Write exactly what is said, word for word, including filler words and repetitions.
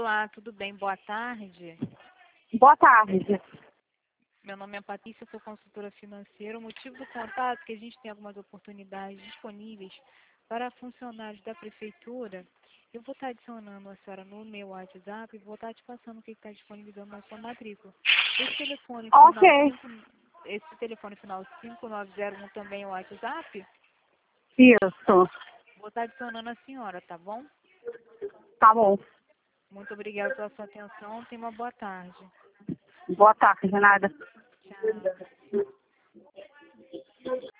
Olá, tudo bem? Boa tarde. Boa tarde. Meu nome é Patrícia, sou consultora financeira. O motivo do contato é que a gente tem algumas oportunidades disponíveis para funcionários da prefeitura. Eu vou estar adicionando a senhora no meu WhatsApp e vou estar te passando o que está disponível na sua matrícula. Esse telefone final, Ok. cinco, esse telefone final cinco nove zero um também é o WhatsApp? Isso. Vou estar adicionando a senhora, tá bom? Tá bom. Muito obrigada pela sua atenção. Tenha uma boa tarde. Boa tarde, Renata. Tchau.